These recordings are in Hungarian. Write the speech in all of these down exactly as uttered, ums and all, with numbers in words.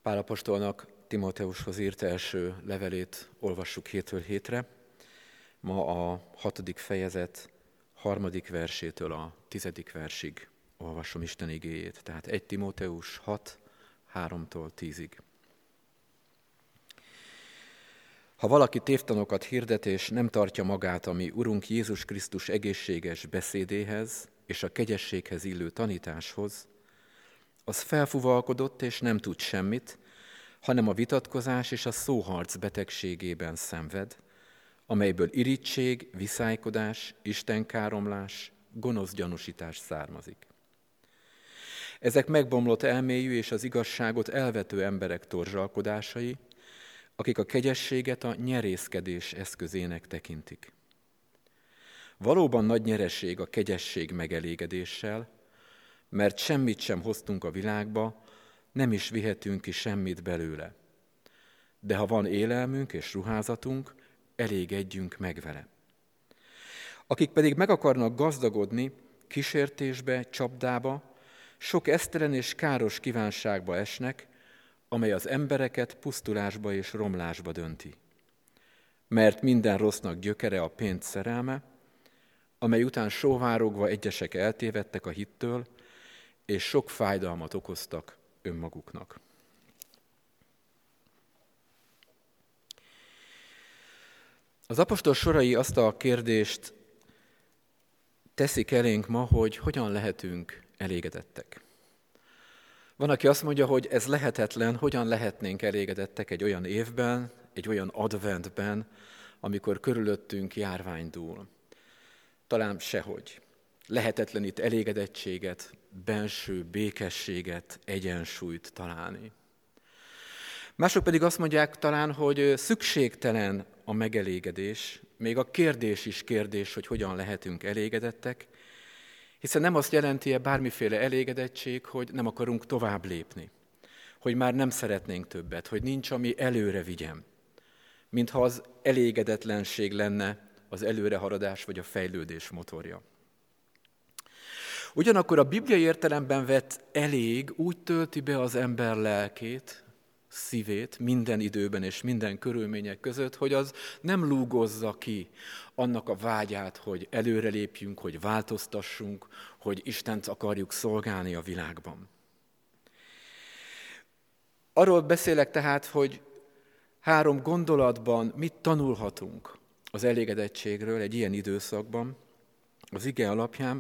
Pál apostolnak Timóteushoz írt első levelét olvassuk hétről hétre. Ma a hatodik fejezet harmadik versétől a tizedik versig olvasom Isten igéjét. Tehát egy Timóteus hat, háromtól tízig. Ha valaki tévtanokat hirdet és nem tartja magát a mi Urunk Jézus Krisztus egészséges beszédéhez és a kegyességhez illő tanításhoz, az felfuvalkodott és nem tud semmit, hanem a vitatkozás és a szóharc betegségében szenved, amelyből irigység, viszálykodás, istenkáromlás, gonosz gyanúsítás származik. Ezek megbomlott elmélyű és az igazságot elvető emberek torzsalkodásai, akik a kegyességet a nyerészkedés eszközének tekintik. Valóban nagy nyereség a kegyesség megelégedéssel, mert semmit sem hoztunk a világba, nem is vihetünk ki semmit belőle. De ha van élelmünk és ruházatunk, elégedjünk meg vele. Akik pedig meg akarnak gazdagodni, kísértésbe, csapdába, sok esztelen és káros kívánságba esnek, amely az embereket pusztulásba és romlásba dönti. Mert minden rossznak gyökere a pénz szerelme, amely után sóvárogva egyesek eltévedtek a hittől, és sok fájdalmat okoztak önmaguknak. Az apostol sorai azt a kérdést teszik elénk ma, hogy hogyan lehetünk elégedettek. Van, aki azt mondja, hogy ez lehetetlen, hogyan lehetnénk elégedettek egy olyan évben, egy olyan adventben, amikor körülöttünk járvány dúl. Talán sehogy. Lehetetlen itt elégedettséget, benső békességet, egyensúlyt találni. Mások pedig azt mondják talán, hogy szükségtelen a megelégedés, még a kérdés is kérdés, hogy hogyan lehetünk elégedettek, hiszen nem azt jelenti-e bármiféle elégedettség, hogy nem akarunk tovább lépni, hogy már nem szeretnénk többet, hogy nincs, ami előre vigyen, mintha az elégedetlenség lenne az előrehaladás vagy a fejlődés motorja. Ugyanakkor a bibliai értelemben vett elég úgy tölti be az ember lelkét, szívét minden időben és minden körülmények között, hogy az nem lúgozza ki annak a vágyát, hogy előrelépjünk, hogy változtassunk, hogy Istent akarjuk szolgálni a világban. Arról beszélek tehát, hogy három gondolatban mit tanulhatunk az elégedettségről egy ilyen időszakban, az ige alapján.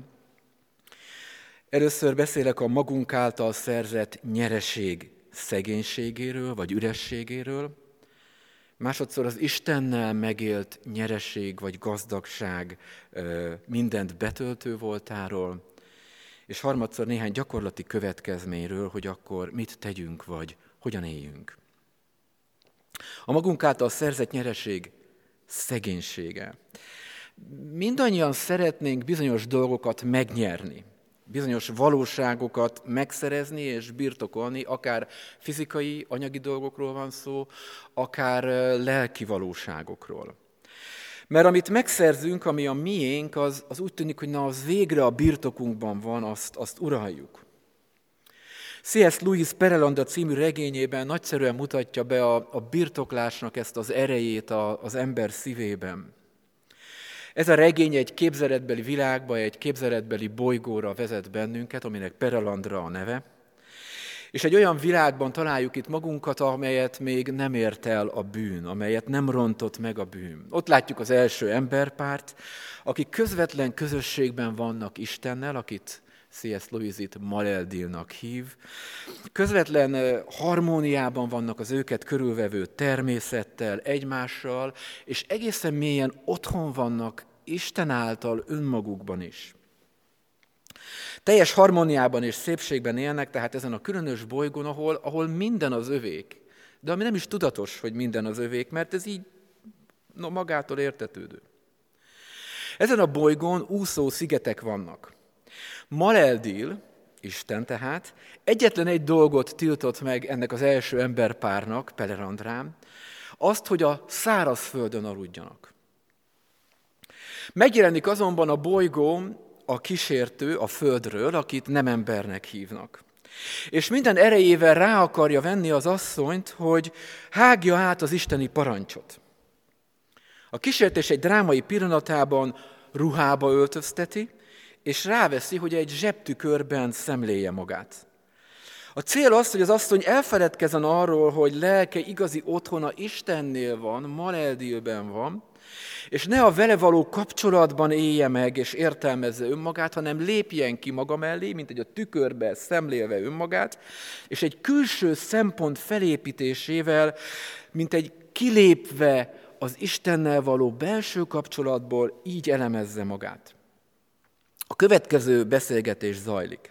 Először beszélek a magunk által szerzett nyereség szegénységéről, vagy ürességéről. Másodszor az Istennel megélt nyereség, vagy gazdagság mindent betöltő voltáról. És harmadszor néhány gyakorlati következményről, hogy akkor mit tegyünk, vagy hogyan éljünk. A magunk által szerzett nyereség szegénysége. Mindannyian szeretnénk bizonyos dolgokat megnyerni, bizonyos valóságokat megszerezni és birtokolni, akár fizikai, anyagi dolgokról van szó, akár lelki valóságokról. Mert amit megszerzünk, ami a miénk, az, az úgy tűnik, hogy na, az végre a birtokunkban van, azt, azt uraljuk. C S. Lewis Perelanda című regényében nagyszerűen mutatja be a, a birtoklásnak ezt az erejét a, az ember szívében. Ez a regény egy képzeletbeli világba, egy képzeletbeli bolygóra vezet bennünket, aminek Perelandra a neve, és egy olyan világban találjuk itt magunkat, amelyet még nem ért el a bűn, amelyet nem rontott meg a bűn. Ott látjuk az első emberpárt, akik közvetlen közösségben vannak Istennel, akit C S. Lewis itt Maleldilnak hív. Közvetlen harmóniában vannak az őket körülvevő természettel, egymással, és egészen mélyen otthon vannak Isten által önmagukban is. Teljes harmóniában és szépségben élnek, tehát ezen a különös bolygón, ahol, ahol minden az övék. De ami nem is tudatos, hogy minden az övék, mert ez így no, magától értetődő. Ezen a bolygón úszó szigetek vannak. Maleldil, Isten tehát, egyetlen egy dolgot tiltott meg ennek az első emberpárnak, Pelerandrán, azt, hogy a szárazföldön aludjanak. Megjelenik azonban a bolygón a kísértő a földről, akit nem embernek hívnak. És minden erejével rá akarja venni az asszonyt, hogy hágja át az isteni parancsot. A kísértés egy drámai pillanatában ruhába öltözteti, és ráveszi, hogy egy zsebtükörben szemléje magát. A cél az, hogy az asszony elfeledkezzen arról, hogy lelke igazi otthona Istennél van, Maleldilben van, és ne a vele való kapcsolatban élje meg és értelmezze önmagát, hanem lépjen ki maga mellé, mint egy a tükörbe szemlélve önmagát, és egy külső szempont felépítésével, mint egy kilépve az Istennel való belső kapcsolatból így elemezze magát. A következő beszélgetés zajlik.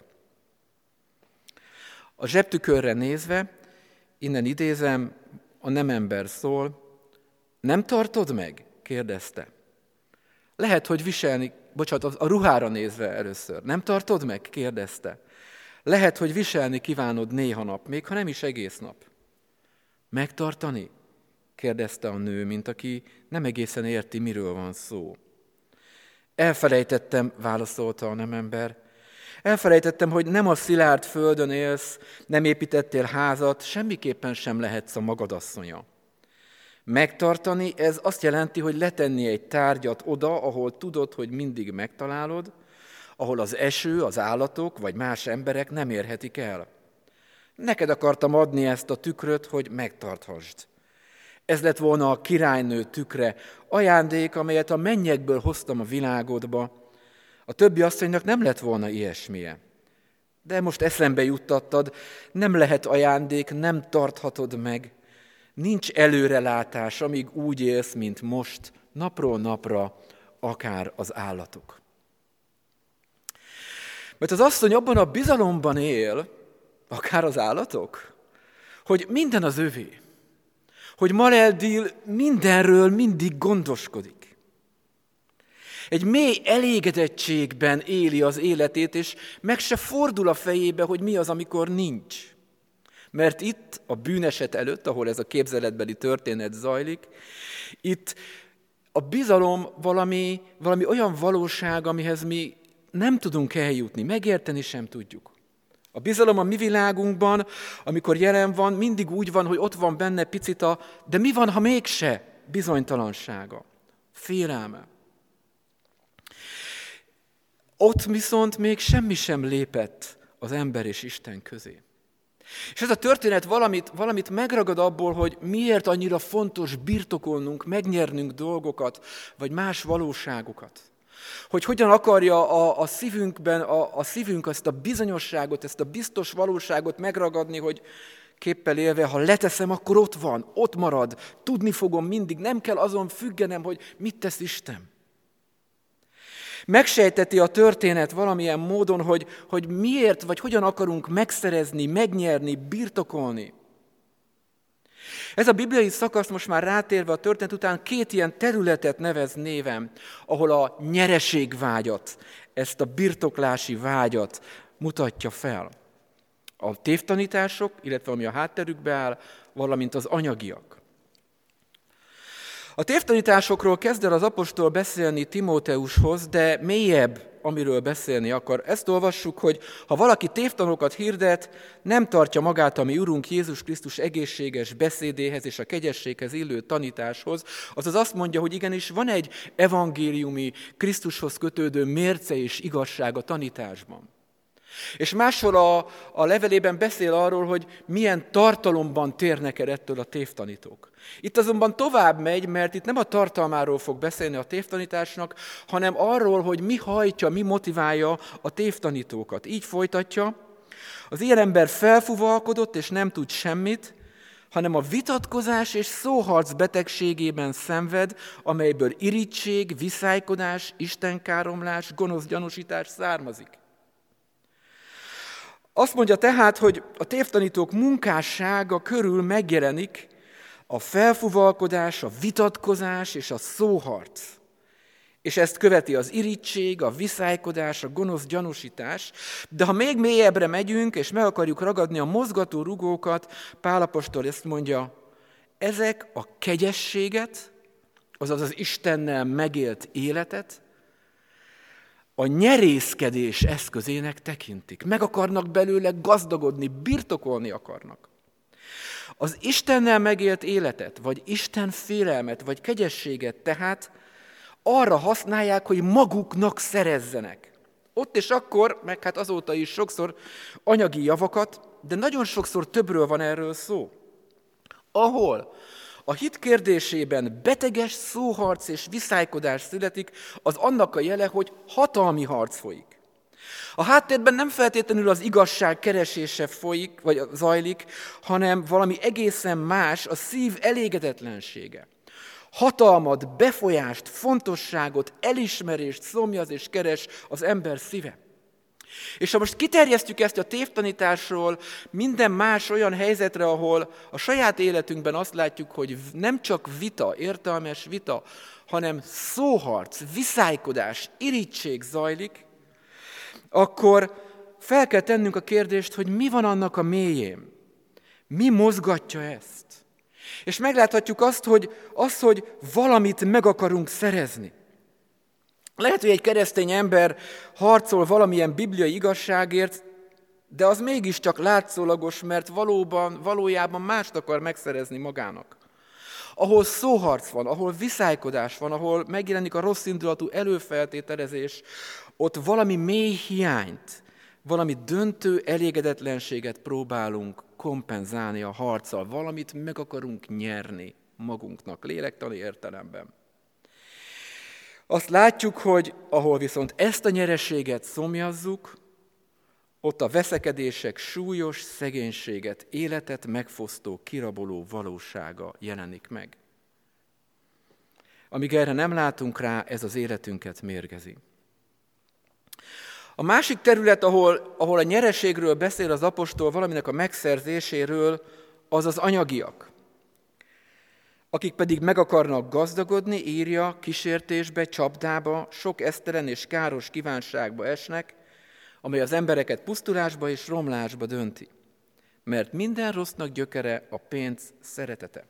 A zsebtükörre nézve, innen idézem, a nemember szól, nem tartod meg? Kérdezte. Lehet, hogy viselni, bocsánat, a ruhára nézve először. Nem tartod meg? Kérdezte. Lehet, hogy viselni kívánod néha nap, még ha nem is egész nap. Megtartani? Kérdezte a nő, mint aki nem egészen érti, miről van szó. Elfelejtettem, válaszolta a nemember. Elfelejtettem, hogy nem a szilárd földön élsz, nem építettél házat, semmiképpen sem lehetsz a magad asszonya. Megtartani, ez azt jelenti, hogy letenni egy tárgyat oda, ahol tudod, hogy mindig megtalálod, ahol az eső, az állatok vagy más emberek nem érhetik el. Neked akartam adni ezt a tükröt, hogy megtarthasd. Ez lett volna a királynő tükre, ajándék, amelyet a mennyekből hoztam a világodba. A többi asszonynak nem lett volna ilyesmije. De most eszembe juttattad, nem lehet ajándék, nem tarthatod meg. Nincs előrelátás, amíg úgy élsz, mint most, napról napra, akár az állatok. Mert az asszony abban a bizalomban él, akár az állatok, hogy minden az övé. Hogy Maleldil mindenről mindig gondoskodik. Egy mély elégedettségben éli az életét, és meg se fordul a fejébe, hogy mi az, amikor nincs. Mert itt, a bűneset előtt, ahol ez a képzeletbeli történet zajlik, itt a bizalom valami, valami olyan valóság, amihez mi nem tudunk eljutni, megérteni sem tudjuk. A bizalom a mi világunkban, amikor jelen van, mindig úgy van, hogy ott van benne picit a, de mi van, ha mégse bizonytalansága, félelme. Ott viszont még semmi sem lépett az ember és Isten közé. És ez a történet valamit, valamit megragad abból, hogy miért annyira fontos birtokolnunk, megnyernünk dolgokat, vagy más valóságokat. Hogy hogyan akarja a, a szívünkben, a, a szívünk ezt a bizonyosságot, ezt a biztos valóságot megragadni, hogy képpel élve, ha leteszem, akkor ott van, ott marad, tudni fogom mindig, nem kell azon függenem, hogy mit tesz Isten. Megsejteti a történet valamilyen módon, hogy, hogy miért, vagy hogyan akarunk megszerezni, megnyerni, birtokolni. Ez a bibliai szakasz most már rátérve a történet után két ilyen területet nevez néven, ahol a nyereségvágyat, ezt a birtoklási vágyat mutatja fel. A tévtanítások, illetve ami a hátterükbe áll, valamint az anyagiak. A tévtanításokról kezd el az apostol beszélni Timóteushoz, de mélyebb, amiről beszélni akar. Ezt olvassuk, hogy ha valaki tévtanokat hirdet, nem tartja magát a mi Urunk Jézus Krisztus egészséges beszédéhez és a kegyességhez illő tanításhoz, azaz azt mondja, hogy igenis van egy evangéliumi, Krisztushoz kötődő mérce és igazság a tanításban. És máshol a, a levelében beszél arról, hogy milyen tartalomban térnek el ettől a tévtanítók. Itt azonban tovább megy, mert itt nem a tartalmáról fog beszélni a tévtanításnak, hanem arról, hogy mi hajtja, mi motiválja a tévtanítókat. Így folytatja, az ilyen ember felfuvalkodott és nem tud semmit, hanem a vitatkozás és szóharc betegségében szenved, amelyből irigység, viszálykodás, istenkáromlás, gonosz gyanúsítás származik. Azt mondja tehát, hogy a tévtanítók munkássága körül megjelenik a felfuvalkodás, a vitatkozás és a szóharc. És ezt követi az irigység, a viszálykodás, a gonosz gyanúsítás. De ha még mélyebbre megyünk, és meg akarjuk ragadni a mozgató rugókat, Pál apostol ezt mondja, ezek a kegyességet, azaz az Istennel megélt életet, a nyerészkedés eszközének tekintik. Meg akarnak belőle gazdagodni, birtokolni akarnak. Az Istennel megélt életet, vagy Isten félelmet, vagy kegyességet tehát arra használják, hogy maguknak szerezzenek. Ott és akkor, meg hát azóta is sokszor anyagi javakat, de nagyon sokszor többről van erről szó. Ahol a hit kérdésében beteges szóharc és viszálykodás születik, az annak a jele, hogy hatalmi harc folyik. A háttérben nem feltétlenül az igazság keresése folyik, vagy zajlik, hanem valami egészen más, a szív elégedetlensége. Hatalmat, befolyást, fontosságot, elismerést szomjaz és keres az ember szíve. És ha most kiterjesztjük ezt a tévtanításról minden más olyan helyzetre, ahol a saját életünkben azt látjuk, hogy nem csak vita, értelmes vita, hanem szóharc, viszálykodás, irigység zajlik, akkor fel kell tennünk a kérdést, hogy mi van annak a mélyén? Mi mozgatja ezt? És megláthatjuk azt, hogy, azt, hogy valamit meg akarunk szerezni. Lehet, hogy egy keresztény ember harcol valamilyen bibliai igazságért, de az mégiscsak látszólagos, mert valóban, valójában mást akar megszerezni magának. Ahol szóharc van, ahol viszálykodás van, ahol megjelenik a rossz indulatú előfeltételezés, ott valami mély hiányt, valami döntő elégedetlenséget próbálunk kompenzálni a harccal, valamit meg akarunk nyerni magunknak, lélektani értelemben. Azt látjuk, hogy ahol viszont ezt a nyereséget szomjazzuk, ott a veszekedések súlyos szegénységet, életet megfosztó, kiraboló valósága jelenik meg. Amíg erre nem látunk rá, ez az életünket mérgezi. A másik terület, ahol, ahol a nyereségről beszél az apostol, valaminek a megszerzéséről, az az anyagiak. Akik pedig meg akarnak gazdagodni, írja, kísértésbe, csapdába, sok esztelen és káros kívánságba esnek, amely az embereket pusztulásba és romlásba dönti. Mert minden rossznak gyökere a pénz szeretete.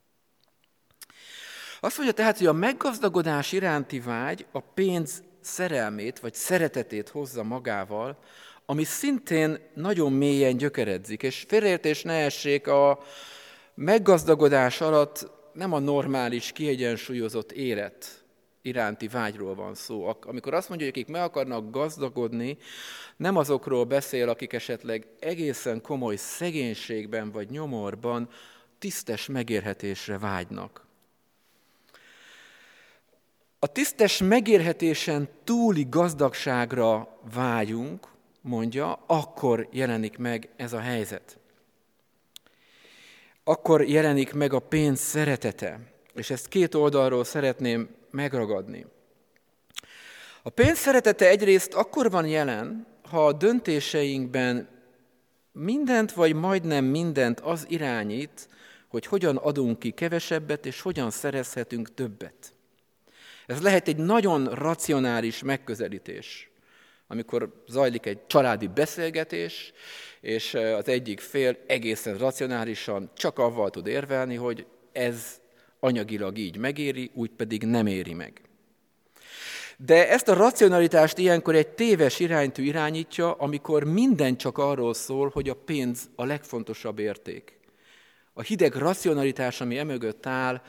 Azt mondja tehát, hogy a meggazdagodás iránti vágy a pénz szerelmét vagy szeretetét hozza magával, ami szintén nagyon mélyen gyökeredzik. És félreértés ne essék, a meggazdagodás alatt nem a normális, kiegyensúlyozott élet iránti vágyról van szó. Amikor azt mondja, hogy akik meg akarnak gazdagodni, nem azokról beszél, akik esetleg egészen komoly szegénységben vagy nyomorban tisztes megélhetésre vágynak. A tisztes megélhetésen túli gazdagságra vágyunk, mondja, akkor jelenik meg ez a helyzet. Akkor jelenik meg a pénz szeretete, és ezt két oldalról szeretném megragadni. A pénz szeretete egyrészt akkor van jelen, ha a döntéseinkben mindent vagy majdnem mindent az irányít, hogy hogyan adunk ki kevesebbet, és hogyan szerezhetünk többet. Ez lehet egy nagyon racionális megközelítés, amikor zajlik egy családi beszélgetés, és az egyik fél egészen racionálisan csak avval tud érvelni, hogy ez anyagilag így megéri, úgy pedig nem éri meg. De ezt a racionalitást ilyenkor egy téves iránytű irányítja, amikor minden csak arról szól, hogy a pénz a legfontosabb érték. A hideg racionalitás, ami emögött áll,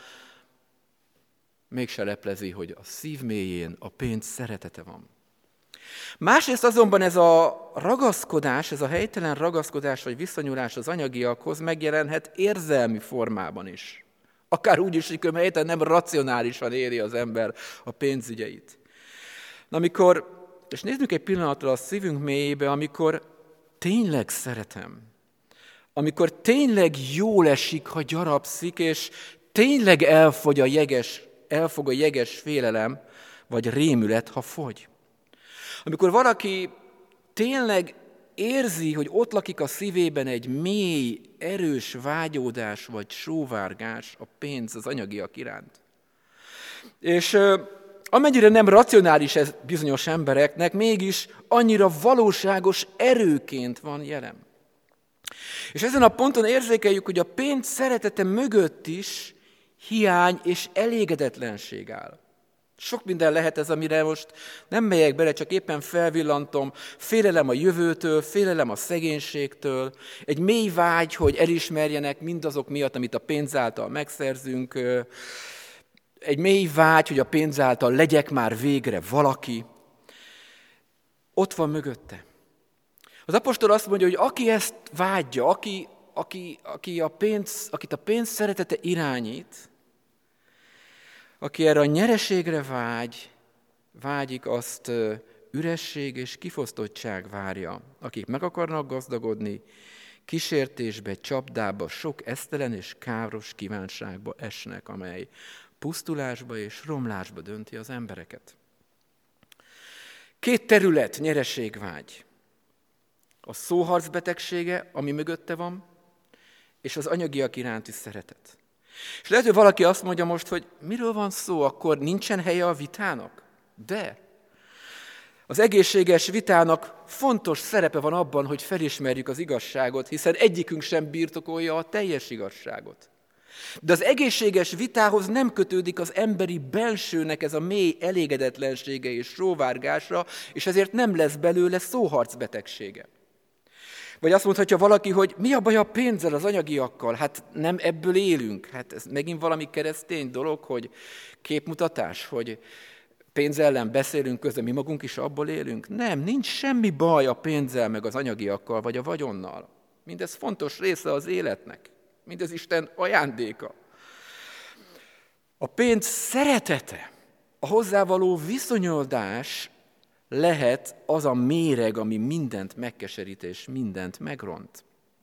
mégse leplezi, hogy a szív mélyén a pénz szeretete van. Másrészt azonban ez a ragaszkodás, ez a helytelen ragaszkodás vagy visszanyúlás az anyagiakhoz megjelenhet érzelmi formában is. Akár úgy is, hogy helytelen nem racionálisan éri az ember a pénzügyeit. Na, amikor, és nézzük egy pillanatra a szívünk mélyébe, amikor tényleg szeretem, amikor tényleg jól esik, ha gyarapszik, és tényleg elfogy a jeges, elfog a jeges félelem, vagy rémület, ha fogy. Amikor valaki tényleg érzi, hogy ott lakik a szívében egy mély, erős vágyódás vagy sóvárgás a pénz, az anyagiak iránt. És amennyire nem racionális ez bizonyos embereknek, mégis annyira valóságos erőként van jelen. És ezen a ponton érzékeljük, hogy a pénz szeretete mögött is hiány és elégedetlenség áll. Sok minden lehet ez, amire most nem megyek bele, csak éppen felvillantom. Félelem a jövőtől, félelem a szegénységtől, egy mély vágy, hogy elismerjenek mindazok miatt, amit a pénz által megszerzünk, egy mély vágy, hogy a pénz által legyek már végre valaki. Ott van mögötte. Az apostol azt mondja, hogy aki ezt vágyja, aki, aki, aki a pénz, akit a pénz szeretete irányít, aki erre a nyereségre vágy, vágyik, azt üresség és kifosztottság várja. Akik meg akarnak gazdagodni, kísértésbe, csapdába, sok esztelen és káros kívánságba esnek, amely pusztulásba és romlásba dönti az embereket. Két terület nyereségvágy. A szóharc betegsége, ami mögötte van, és az anyagiak iránti szeretet. És lehet, hogy valaki azt mondja most, hogy miről van szó, akkor nincsen helye a vitának? De az egészséges vitának fontos szerepe van abban, hogy felismerjük az igazságot, hiszen egyikünk sem birtokolja a teljes igazságot. De az egészséges vitához nem kötődik az emberi belsőnek ez a mély elégedetlensége és sóvárgása, és ezért nem lesz belőle szóharc betegsége. Vagy azt mondhatja valaki, hogy mi a baj a pénzzel, az anyagiakkal? Hát nem ebből élünk. Hát ez megint valami keresztény dolog, hogy képmutatás, hogy pénz ellen beszélünk közben, mi magunk is abból élünk. Nem, nincs semmi baj a pénzzel, meg az anyagiakkal, vagy a vagyonnal. Mindez fontos része az életnek. Mindez Isten ajándéka. A pénz szeretete, a hozzávaló viszonyodás lehet az a méreg, ami mindent megkeserít és mindent megront.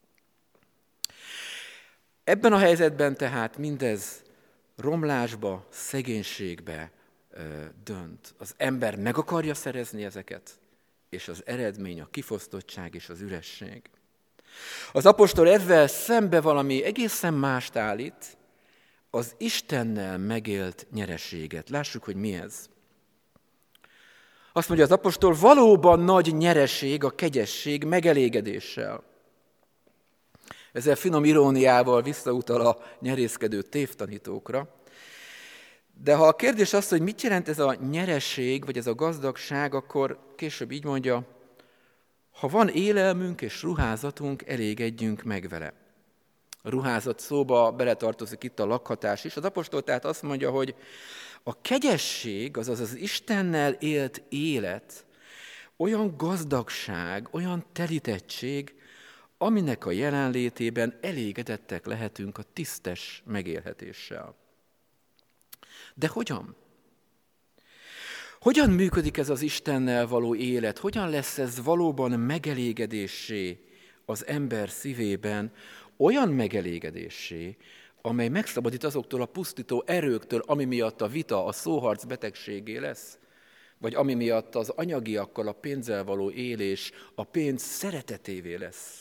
Ebben a helyzetben tehát mindez romlásba, szegénységbe ö, dönt. Az ember meg akarja szerezni ezeket, és az eredmény a kifosztottság és az üresség. Az apostol ezzel szembe valami egészen mást állít, az Istennel megélt nyereséget. Lássuk, hogy mi ez. Azt mondja az apostol, valóban nagy nyereség a kegyesség megelégedéssel. Ezzel finom iróniával visszautal a nyerészkedő tévtanítókra. De ha a kérdés az, hogy mit jelent ez a nyereség, vagy ez a gazdagság, akkor később így mondja, ha van élelmünk és ruházatunk, elégedjünk meg vele. A ruházat szóba beletartozik itt a lakhatás is. Az apostol tehát azt mondja, hogy a kegyesség, azaz az Istennel élt élet, olyan gazdagság, olyan telítettség, aminek a jelenlétében elégedettek lehetünk a tisztes megélhetéssel. De hogyan? Hogyan működik ez az Istennel való élet? Hogyan lesz ez valóban megelégedéssé az ember szívében, olyan megelégedéssé, amely megszabadít azoktól a pusztító erőktől, ami miatt a vita a szóharc betegségé lesz, vagy ami miatt az anyagiakkal a pénzzel való élés a pénz szeretetévé lesz.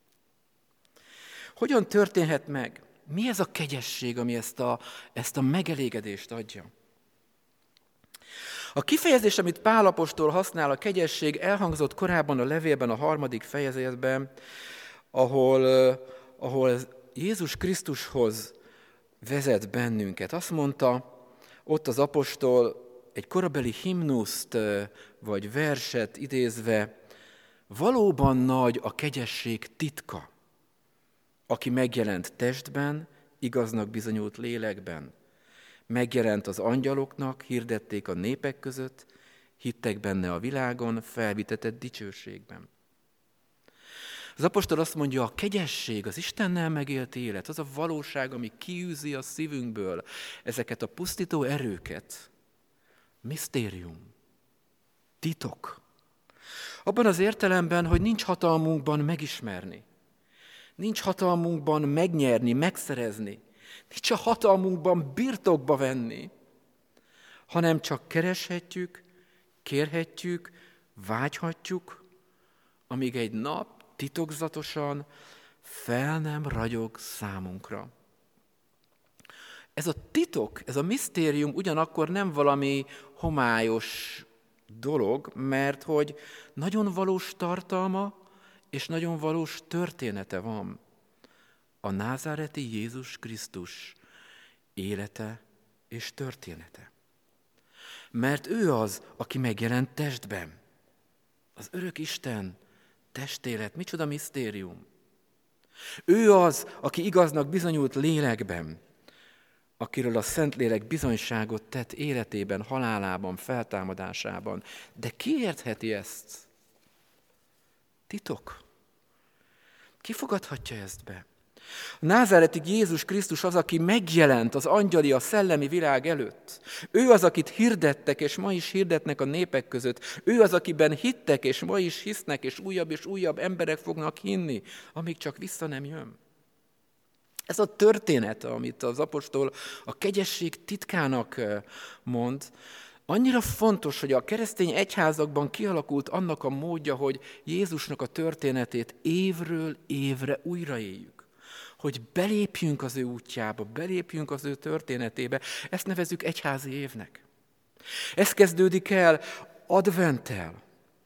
Hogyan történhet meg? Mi ez a kegyesség, ami ezt a, ezt a megelégedést adja? A kifejezés, amit Pál apostol használ, a kegyesség, elhangzott korábban a levélben, a harmadik fejezetben, ahol, ahol Jézus Krisztushoz vezet bennünket. Azt mondta ott az apostol egy korabeli himnuszt vagy verset idézve, valóban nagy a kegyesség titka, aki megjelent testben, igaznak bizonyult lélekben. Megjelent az angyaloknak, hirdették a népek között, hittek benne a világon, felvitetett dicsőségben. Az apostol azt mondja, a kegyesség, az Istennel megélt élet, az a valóság, ami kiűzi a szívünkből ezeket a pusztító erőket. Misztérium, titok. Abban az értelemben, hogy nincs hatalmunkban megismerni, nincs hatalmunkban megnyerni, megszerezni, nincs a hatalmunkban birtokba venni, hanem csak kereshetjük, kérhetjük, vágyhatjuk, amíg egy nap titokzatosan fel nem ragyog számunkra. Ez a titok, ez a misztérium ugyanakkor nem valami homályos dolog, mert hogy nagyon valós tartalma és nagyon valós története van. A názáreti Jézus Krisztus élete és története. Mert ő az, aki megjelent testben. Az örök Isten, testélet, micsoda misztérium. Ő az, aki igaznak bizonyult lélekben, akiről a Szentlélek bizonyságot tett életében, halálában, feltámadásában. De ki értheti ezt? Titok. Ki fogadhatja ezt be? A názáretig Jézus Krisztus az, aki megjelent az angyali, a szellemi világ előtt. Ő az, akit hirdettek, és ma is hirdetnek a népek között. Ő az, akiben hittek, és ma is hisznek, és újabb és újabb emberek fognak hinni, amíg csak vissza nem jön. Ez a történet, amit az apostol a kegyesség titkának mond, annyira fontos, hogy a keresztény egyházakban kialakult annak a módja, hogy Jézusnak a történetét évről évre újraéljük. Hogy belépjünk az ő útjába, belépjünk az ő történetébe. Ezt nevezzük egyházi évnek. Ez kezdődik el adventtel.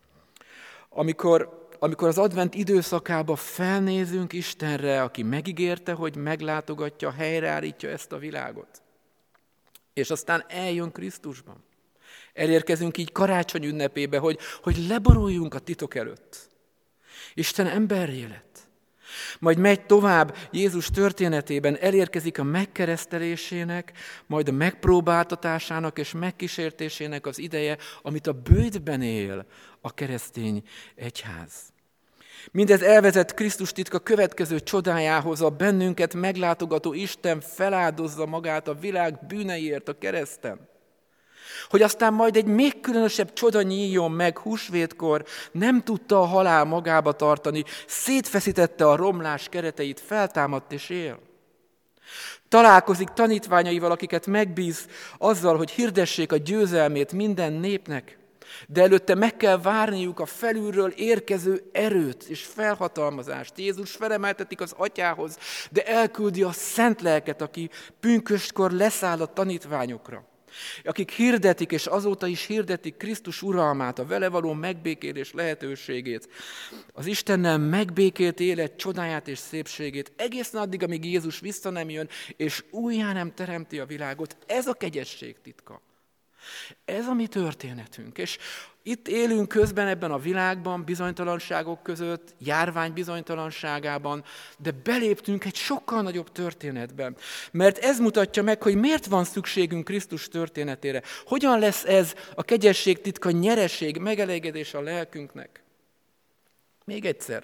Amikor, amikor az advent időszakába felnézünk Istenre, aki megígérte, hogy meglátogatja, helyreállítja ezt a világot. És aztán eljön Krisztusban. Elérkezünk így karácsony ünnepébe, hogy, hogy leboruljunk a titok előtt. Isten emberré lett. Majd megy tovább Jézus történetében, elérkezik a megkeresztelésének, majd a megpróbáltatásának és megkísértésének az ideje, amit a bőjtben él a keresztény egyház. Mindez elvezet Krisztus titka következő csodájához, a bennünket meglátogató Isten feláldozza magát a világ bűneiért a kereszten. Hogy aztán majd egy még különösebb csoda nyíljon meg húsvétkor, nem tudta a halál magába tartani, szétfeszítette a romlás kereteit, feltámadt és él. Találkozik tanítványaival, akiket megbíz azzal, hogy hirdessék a győzelmét minden népnek, de előtte meg kell várniuk a felülről érkező erőt és felhatalmazást. Jézus felemeltetik az atyához, de elküldi a szent lelket, aki pünköstkor leszáll a tanítványokra. Akik hirdetik, és azóta is hirdetik Krisztus uralmát, a vele való megbékélés lehetőségét, az Istennel megbékélt élet csodáját és szépségét, egészen addig, amíg Jézus vissza nem jön, és újjá nem teremti a világot. Ez a kegyesség titka. Ez a mi történetünk. És itt élünk közben ebben a világban, bizonytalanságok között, járvány bizonytalanságában, de beléptünk egy sokkal nagyobb történetben. Mert ez mutatja meg, hogy miért van szükségünk Krisztus történetére. Hogyan lesz ez a kegyesség titka nyereség, megelégedés a lelkünknek. Még egyszer.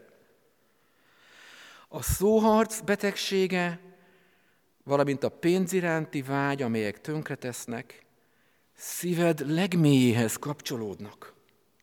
A szóharc betegsége, valamint a pénz iránti vágy, amelyek tönkretesznek, szíved legmélyéhez kapcsolódnak.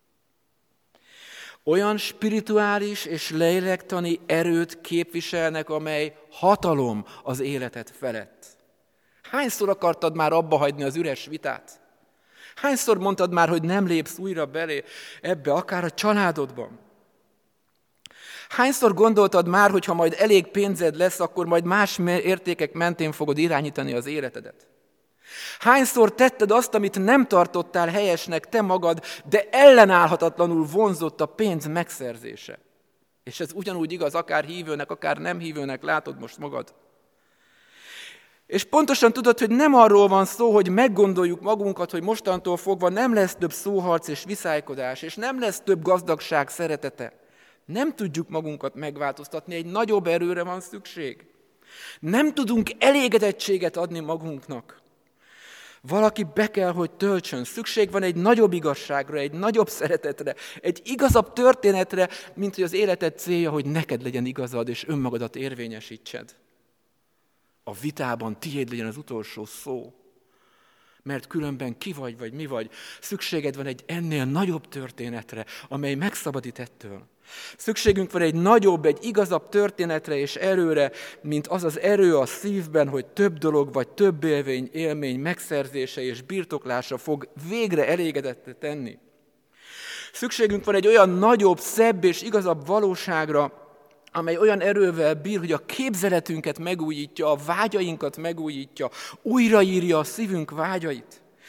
Olyan spirituális és lélektani erőt képviselnek, amely hatalom az életed felett. Hányszor akartad már abba hagyni az üres vitát? Hányszor mondtad már, hogy nem lépsz újra belé ebbe, akár a családodban? Hányszor gondoltad már, hogy ha majd elég pénzed lesz, akkor majd más értékek mentén fogod irányítani az életedet? Hányszor tetted azt, amit nem tartottál helyesnek te magad, de ellenállhatatlanul vonzott a pénz megszerzése? És ez ugyanúgy igaz, akár hívőnek, akár nem hívőnek, látod most magad. És pontosan tudod, hogy nem arról van szó, hogy meggondoljuk magunkat, hogy mostantól fogva nem lesz több szóharc és viszálykodás, és nem lesz több gazdagság szeretete. Nem tudjuk magunkat megváltoztatni, egy nagyobb erőre van szükség. Nem tudunk elégedettséget adni magunknak. Valaki be kell, hogy töltsön. Szükség van egy nagyobb igazságra, egy nagyobb szeretetre, egy igazabb történetre, mint hogy az életed célja, hogy neked legyen igazad, és önmagadat érvényesítsed. A vitában tiéd legyen az utolsó szó. Mert különben ki vagy, vagy mi vagy. Szükséged van egy ennél nagyobb történetre, amely megszabadít ettől. Szükségünk van egy nagyobb, egy igazabb történetre és erőre, mint az az erő a szívben, hogy több dolog vagy több élmény, élmény megszerzése és birtoklása fog végre elégedettet tenni. Szükségünk van egy olyan nagyobb, szebb és igazabb valóságra, amely olyan erővel bír, hogy a képzeletünket megújítja, a vágyainkat megújítja, újraírja a szívünk vágyait.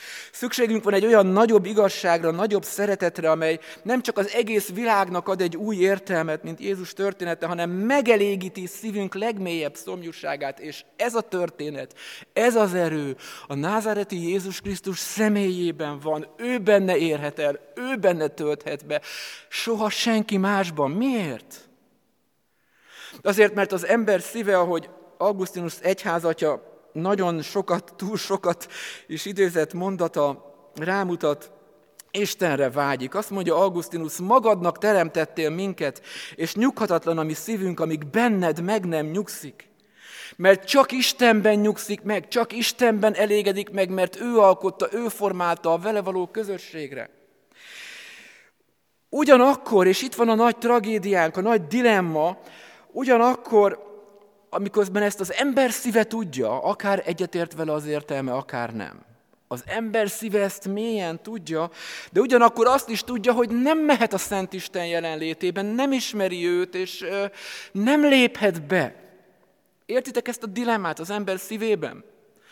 Szükségünk van egy olyan nagyobb igazságra, nagyobb szeretetre, amely nem csak az egész világnak ad egy új értelmet, mint Jézus története, hanem megelégíti szívünk legmélyebb szomjúságát. És ez a történet, ez az erő a názáreti Jézus Krisztus személyében van. Ő benne érhet el, ő benne tölthet be, soha senki másban. Miért? Azért, mert az ember szíve, ahogy Augustinus egyházatja nagyon sokat, túl sokat is idézett mondata rámutat, Istenre vágyik. Azt mondja Augustinus, magadnak teremtettél minket, és nyughatatlan a mi szívünk, amíg benned meg nem nyugszik. Mert csak Istenben nyugszik meg, csak Istenben elégedik meg, mert ő alkotta, ő formálta a vele való közösségre. Ugyanakkor, és itt van a nagy tragédiánk, a nagy dilemma, ugyanakkor, amiközben ezt az ember szíve tudja, akár egyetért vele az értelme, akár nem. Az ember szíve ezt mélyen tudja, de ugyanakkor azt is tudja, hogy nem mehet a Szent Isten jelenlétében, nem ismeri őt, és ö, nem léphet be. Értitek ezt a dilemmát az ember szívében?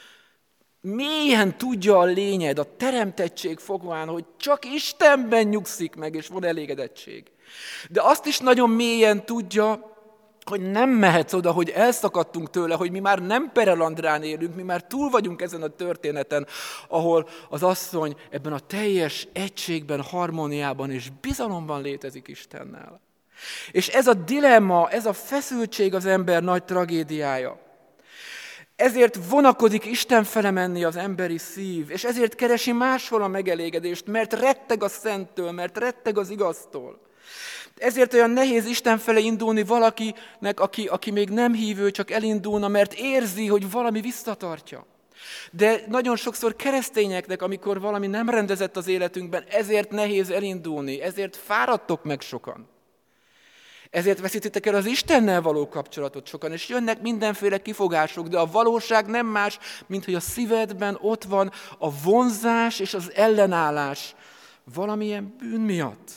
Mélyen tudja a lényed, a teremtettség fogván, hogy csak Istenben nyugszik meg, és van elégedettség. De azt is nagyon mélyen tudja, hogy nem mehetsz oda, hogy elszakadtunk tőle, hogy mi már nem Perelandrán élünk, mi már túl vagyunk ezen a történeten, ahol az asszony ebben a teljes egységben, harmóniában és bizalomban létezik Istennel. És ez a dilemma, ez a feszültség az ember nagy tragédiája. Ezért vonakodik Isten fele menni az emberi szív, és ezért keresi máshol a megelégedést, mert retteg a szenttől, mert retteg az igaztól. Ezért olyan nehéz Isten fele indulni valakinek, aki, aki még nem hívő, csak elindulna, mert érzi, hogy valami visszatartja. De nagyon sokszor keresztényeknek, amikor valami nem rendezett az életünkben, ezért nehéz elindulni, ezért fáradtok meg sokan. Ezért veszítitek el az Istennel való kapcsolatot sokan, és jönnek mindenféle kifogások, de a valóság nem más, mint hogy a szívedben ott van a vonzás és az ellenállás valamilyen bűn miatt.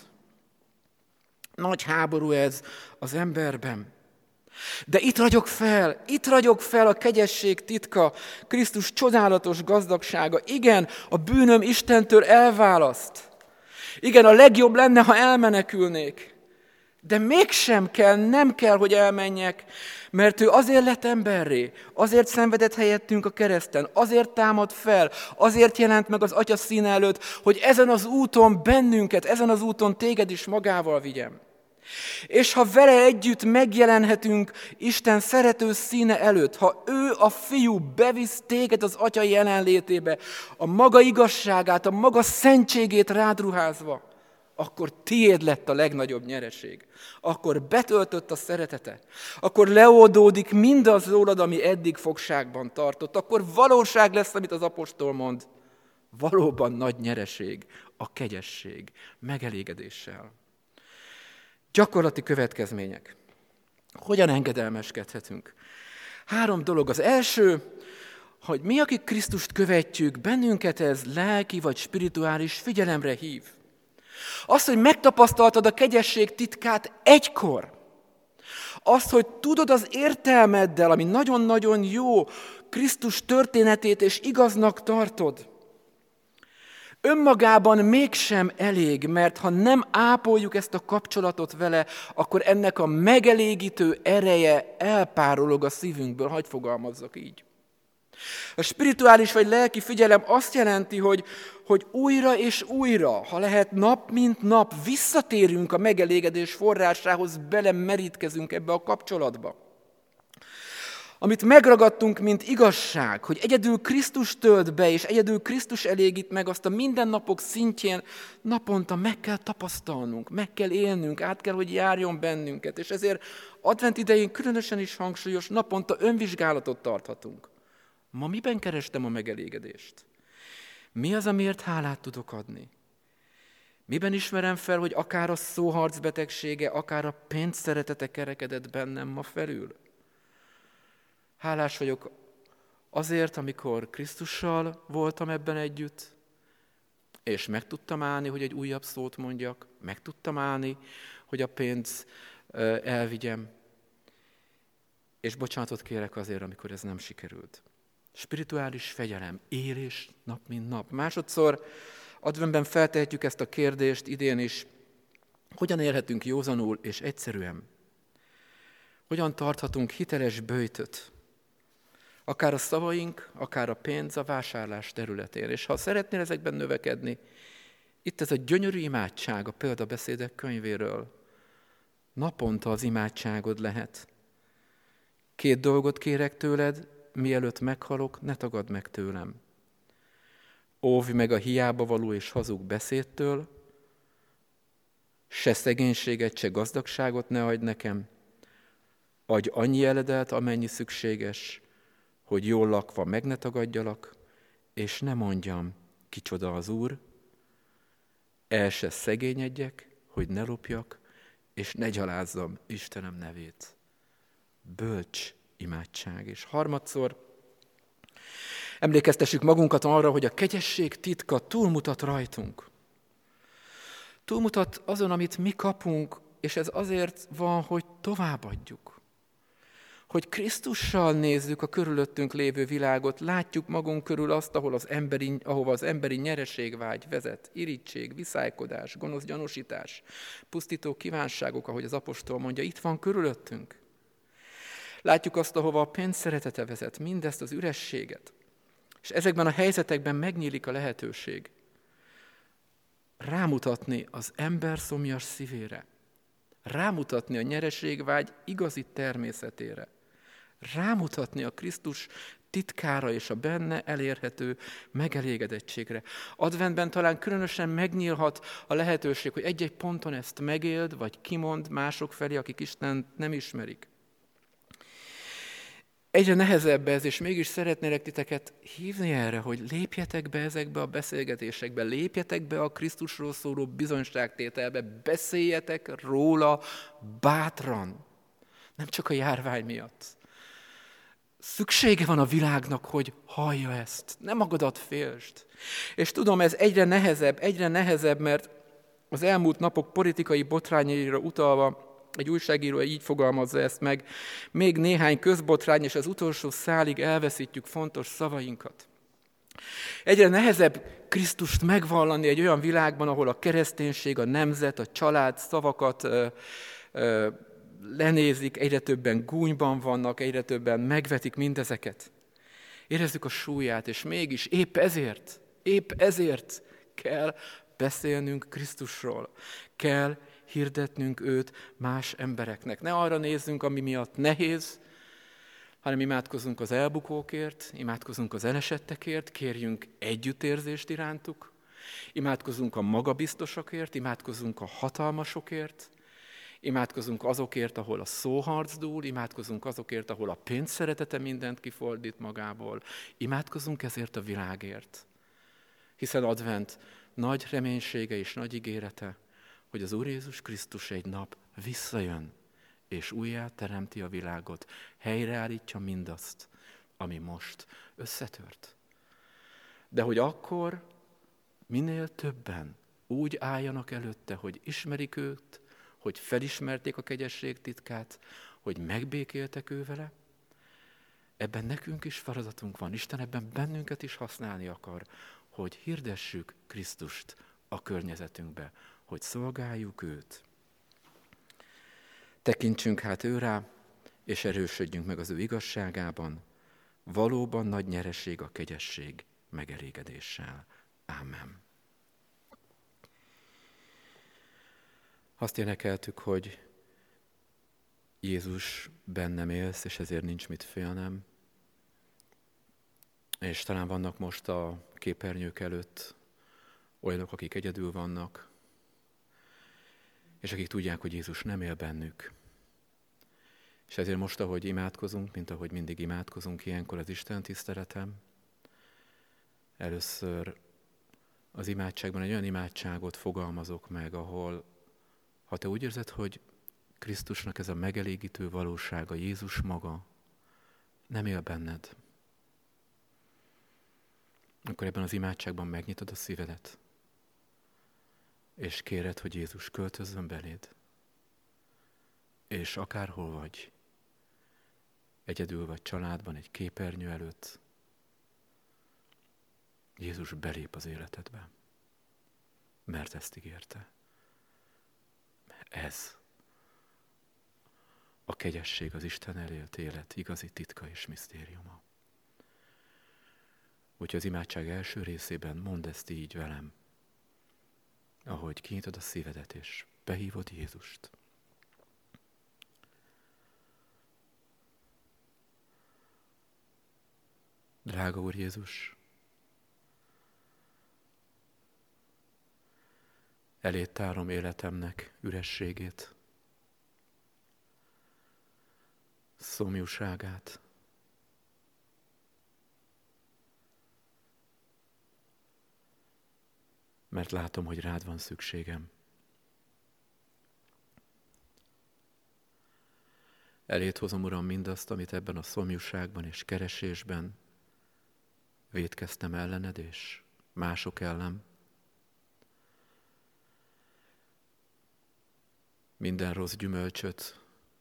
Nagy háború ez az emberben. De itt ragyog fel, itt ragyog fel a kegyesség titka, Krisztus csodálatos gazdagsága. Igen, a bűnöm Istentől elválaszt. Igen, a legjobb lenne, ha elmenekülnék. De mégsem kell, nem kell, hogy elmenjek, mert ő azért lett emberré, azért szenvedett helyettünk a kereszten, azért támad fel, azért jelent meg az Atya színe előtt, hogy ezen az úton bennünket, ezen az úton téged is magával vigyem. És ha vele együtt megjelenhetünk Isten szerető színe előtt, ha ő a Fiú bevisz téged az Atya jelenlétébe, a maga igazságát, a maga szentségét rád ruházva, akkor tiéd lett a legnagyobb nyereség. Akkor betöltött a szeretete. Akkor leoldódik mindaz rólad, ami eddig fogságban tartott. Akkor valóság lesz, amit az apostol mond. Valóban nagy nyereség, a kegyesség, megelégedéssel. Gyakorlati következmények. Hogyan engedelmeskedhetünk? Három dolog. Az első, hogy mi, akik Krisztust követjük, bennünket ez lelki vagy spirituális figyelemre hív. Azt, hogy megtapasztaltad a kegyesség titkát egykor. Azt, hogy tudod az értelmeddel, ami nagyon-nagyon jó, Krisztus történetét és igaznak tartod. Önmagában mégsem elég, mert ha nem ápoljuk ezt a kapcsolatot vele, akkor ennek a megelégítő ereje elpárolog a szívünkből, hadd fogalmazzak így. A spirituális vagy lelki figyelem azt jelenti, hogy, hogy újra és újra, ha lehet nap mint nap, visszatérünk a megelégedés forrásához, belemerítkezünk ebbe a kapcsolatba. Amit megragadtunk, mint igazság, hogy egyedül Krisztus tölt be, és egyedül Krisztus elégít meg, azt a mindennapok szintjén naponta meg kell tapasztalnunk, meg kell élnünk, át kell, hogy járjon bennünket. És ezért advent idején különösen is hangsúlyos, naponta önvizsgálatot tarthatunk. Ma miben kerestem a megelégedést? Mi az, amiért hálát tudok adni? Miben ismerem fel, hogy akár a szóharc betegsége, akár a pénz szeretete kerekedett bennem ma felül? Hálás vagyok azért, amikor Krisztussal voltam ebben együtt, és meg tudtam állni, hogy egy újabb szót mondjak, meg tudtam állni, hogy a pénzt elvigyem, és bocsánatot kérek azért, amikor ez nem sikerült. Spirituális fegyelem, élés nap mint nap. Másodszor adventben feltehetjük ezt a kérdést idén is, hogyan élhetünk józanul és egyszerűen? Hogyan tarthatunk hiteles böjtöt? Akár a szavaink, akár a pénz, a vásárlás területén. És ha szeretnél ezekben növekedni, itt ez a gyönyörű imádság a példabeszédek könyvéről. Naponta az imádságod lehet. Két dolgot kérek tőled, mielőtt meghalok, ne tagadd meg tőlem. Óvj meg a hiába való és hazug beszédtől, se szegénységet, se gazdagságot ne adj nekem. Adj annyi jeledelt, amennyi szükséges, hogy jól lakva meg ne tagadjalak, és ne mondjam, kicsoda az Úr, el se szegényedjek, hogy ne lopjak, és ne gyalázzam Istenem nevét. Bölcs imádság. És harmadszor emlékeztessük magunkat arra, hogy a kegyesség titka túlmutat rajtunk. Túlmutat azon, amit mi kapunk, és ez azért van, hogy továbbadjuk. Hogy Krisztussal nézzük a körülöttünk lévő világot, látjuk magunk körül azt, ahol az emberi, ahova az emberi nyereségvágy vezet, irigység, viszálykodás, gonosz gyanúsítás, pusztító kívánságok, ahogy az apostol mondja, itt van körülöttünk. Látjuk azt, ahova a pénz szeretete vezet, mindezt az ürességet. És ezekben a helyzetekben megnyílik a lehetőség rámutatni az ember szomjas szívére, rámutatni a nyereségvágy igazi természetére, rámutatni a Krisztus titkára és a benne elérhető megelégedettségre. Adventben talán különösen megnyílhat a lehetőség, hogy egy-egy ponton ezt megéld, vagy kimond mások felé, akik Istent nem ismerik. Egyre nehezebb ez, és mégis szeretnélek titeket hívni erre, hogy lépjetek be ezekbe a beszélgetésekbe, lépjetek be a Krisztusról szóló bizonyságtételbe, beszéljetek róla bátran, nem csak a járvány miatt. Szüksége van a világnak, hogy hallja ezt, ne magadat félst. És tudom, ez egyre nehezebb, egyre nehezebb, mert az elmúlt napok politikai botrányaira utalva, egy újságíró így fogalmazza ezt meg, még néhány közbotrány, és az utolsó szálig elveszítjük fontos szavainkat. Egyre nehezebb Krisztust megvallani egy olyan világban, ahol a kereszténység, a nemzet, a család szavakat ö, ö, lenézik, egyre többen gúnyban vannak, egyre többen megvetik mindezeket. Érezzük a súlyát, és mégis épp ezért, épp ezért kell beszélnünk Krisztusról, kell hirdetnünk őt más embereknek. Ne arra nézzünk, ami miatt nehéz, hanem imádkozunk az elbukókért, imádkozunk az elesettekért, kérjünk együttérzést irántuk, imádkozunk a magabiztosokért, imádkozunk a hatalmasokért, imádkozunk azokért, ahol a szóharc dúl, imádkozunk azokért, ahol a pénz szeretete mindent kifordít magából, imádkozunk ezért a világért. Hiszen advent nagy reménysége és nagy ígérete, hogy az Úr Jézus Krisztus egy nap visszajön, és újjá teremti a világot, helyreállítja mindazt, ami most összetört. De hogy akkor minél többen úgy álljanak előtte, hogy ismerik őt, hogy felismerték a kegyesség titkát, hogy megbékéltek ő vele, ebben nekünk is feladatunk van. Isten ebben bennünket is használni akar, hogy hirdessük Krisztust a környezetünkbe, hogy szolgáljuk őt. Tekintsünk hát ő rá, és erősödjünk meg az ő igazságában. Valóban nagy nyereség a kegyesség megelégedéssel. Ámen. Azt énekeltük, hogy Jézus bennem élsz, és ezért nincs mit félnem. És talán vannak most a képernyők előtt olyanok, akik egyedül vannak, és akik tudják, hogy Jézus nem él bennük. És ezért most, ahogy imádkozunk, mint ahogy mindig imádkozunk ilyenkor az Isten tiszteletem, először az imádságban egy olyan imádságot fogalmazok meg, ahol ha te úgy érzed, hogy Krisztusnak ez a megelégítő valósága, Jézus maga nem él benned, akkor ebben az imádságban megnyitod a szívedet, és kéred, hogy Jézus költözzön beléd, és akárhol vagy, egyedül vagy családban, egy képernyő előtt, Jézus belép az életedbe, mert ezt ígérte. Ez a kegyesség, az Isten elélt élet igazi titka és misztériuma. Úgyhogy az imádság első részében mondd ezt így velem, ahogy kinyitod a szívedet és behívod Jézust. Drága Úr Jézus, eléd tárom életemnek ürességét, szomjúságát, mert látom, hogy rád van szükségem. Eléd hozom, Uram, mindazt, amit ebben a szomjúságban és keresésben vétkeztem ellened és mások ellen. Minden rossz gyümölcsöt,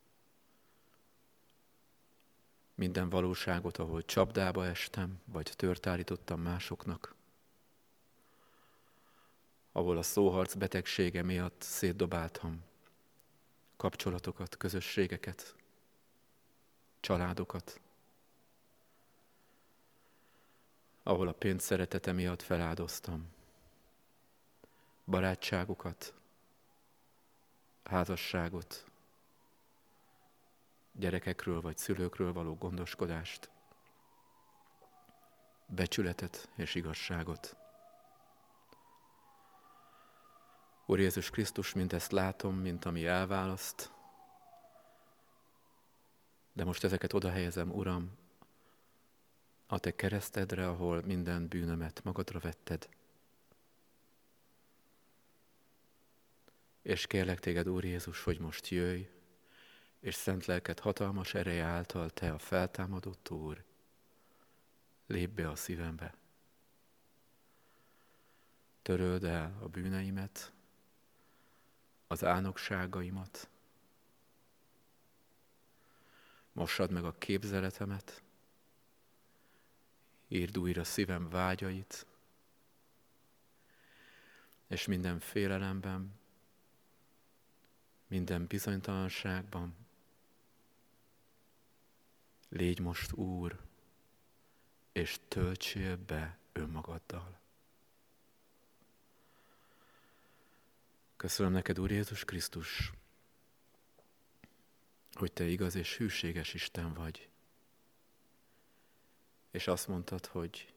minden valóságot, ahol csapdába estem, vagy tört állítottam másoknak, ahol a szóharc betegsége miatt szétdobáltam kapcsolatokat, közösségeket, családokat, ahol a pénz szeretete miatt feláldoztam barátságokat, házasságot, gyerekekről vagy szülőkről való gondoskodást, becsületet és igazságot. Úr Jézus Krisztus, mint ezt látom, mint ami elválaszt, de most ezeket odahelyezem, Uram, a Te keresztedre, ahol minden bűnömet magadra vetted. És kérlek Téged, Úr Jézus, hogy most jöjj, és szent lelked hatalmas ereje által Te a feltámadott Úr, lépj be a szívembe. Töröld el a bűneimet, az álnokságaimat, mossad meg a képzeletemet, írd újra szívem vágyait, és minden félelemben, minden bizonytalanságban légy most Úr, és töltsél be önmagaddal. Köszönöm neked, Úr Jézus Krisztus, hogy Te igaz és hűséges Isten vagy. És azt mondtad, hogy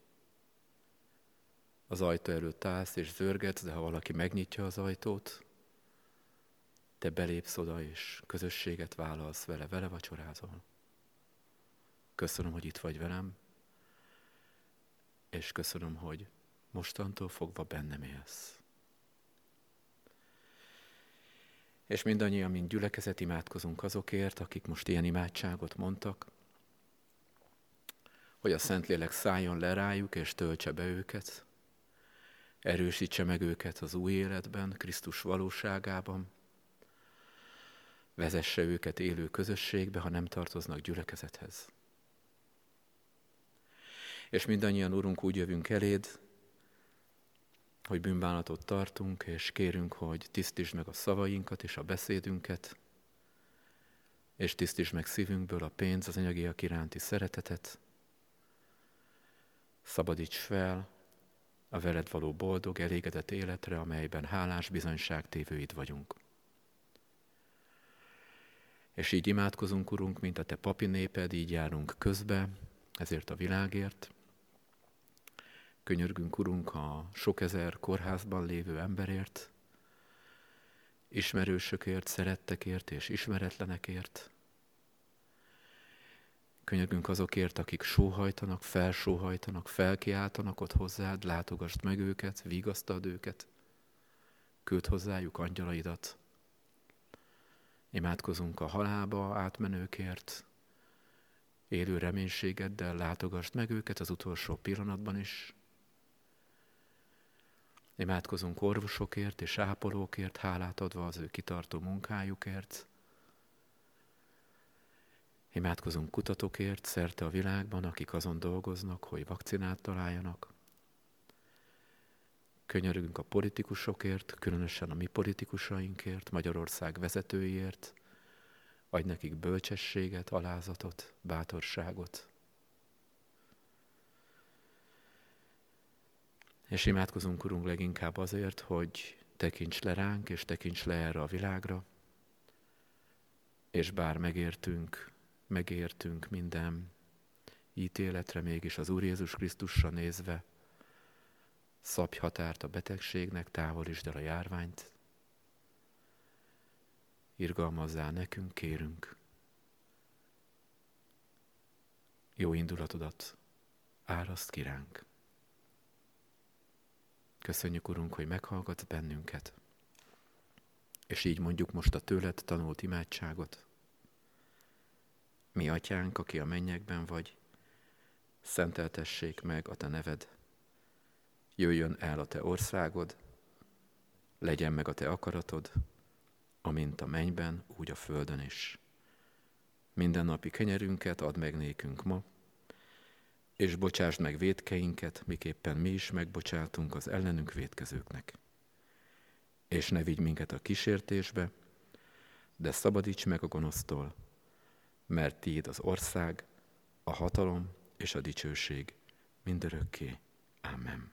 az ajtó előtt állsz és zörgetsz, de ha valaki megnyitja az ajtót, Te belépsz oda és közösséget vállalsz vele, vele vacsorázol. Köszönöm, hogy itt vagy velem, és köszönöm, hogy mostantól fogva bennem élsz. És mindannyian, mint gyülekezet imádkozunk azokért, akik most ilyen imádságot mondtak, hogy a Szentlélek szálljon le rájuk, és töltse be őket, erősítse meg őket az új életben, Krisztus valóságában, vezesse őket élő közösségbe, ha nem tartoznak gyülekezethez. És mindannyian, Urunk, úgy jövünk eléd, hogy bűnbánatot tartunk, és kérünk, hogy tisztítsd meg a szavainkat és a beszédünket, és tisztítsd meg szívünkből a pénz, az anyagiak iránti szeretetet, szabadíts fel a veled való boldog, elégedett életre, amelyben hálás bizonyságtévőid vagyunk. És így imádkozunk, Urunk, mint a Te papi néped, így járunk közbe, ezért a világért. Könyörgünk, Urunk, a sok ezer kórházban lévő emberért, ismerősökért, szerettekért és ismeretlenekért. Könyörgünk azokért, akik sóhajtanak, felsóhajtanak, felkiáltanak ott hozzád, látogasd meg őket, vigasztald őket, küld hozzájuk angyalaidat. Imádkozunk a halálba átmenőkért, élő reménységeddel látogasd meg őket az utolsó pillanatban is. Imádkozunk orvosokért és ápolókért, hálát adva az ő kitartó munkájukért. Imádkozunk kutatókért szerte a világban, akik azon dolgoznak, hogy vakcinát találjanak. Könyörgünk a politikusokért, különösen a mi politikusainkért, Magyarország vezetőiért. Adj nekik bölcsességet, alázatot, bátorságot. És imádkozunk, Urunk, leginkább azért, hogy tekints le ránk, és tekints le erre a világra, és bár megértünk, megértünk minden ítéletre, mégis az Úr Jézus Krisztusra nézve, szabj határt a betegségnek, távolítsd el a járványt. Irgalmazzál nekünk, kérünk. Jó indulatodat áraszt ki ránk. Köszönjük, Urunk, hogy meghallgatsz bennünket, és így mondjuk most a tőled tanult imádságot. Mi atyánk, aki a mennyekben vagy, szenteltessék meg a te neved. Jöjjön el a te országod, legyen meg a te akaratod, amint a mennyben, úgy a földön is. Mindennapi kenyerünket add meg nékünk ma, és bocsásd meg vétkeinket, miképpen mi is megbocsátunk az ellenünk vétkezőknek. És ne vigy minket a kísértésbe, de szabadíts meg a gonosztól, mert tiéd az ország, a hatalom és a dicsőség mindörökké. Amen.